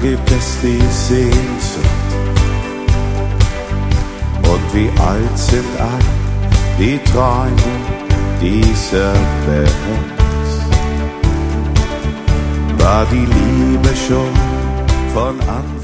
gibt es die Sehnsucht. Und wie alt sind all die Träume dieser Welt? War die Liebe schon von Anfang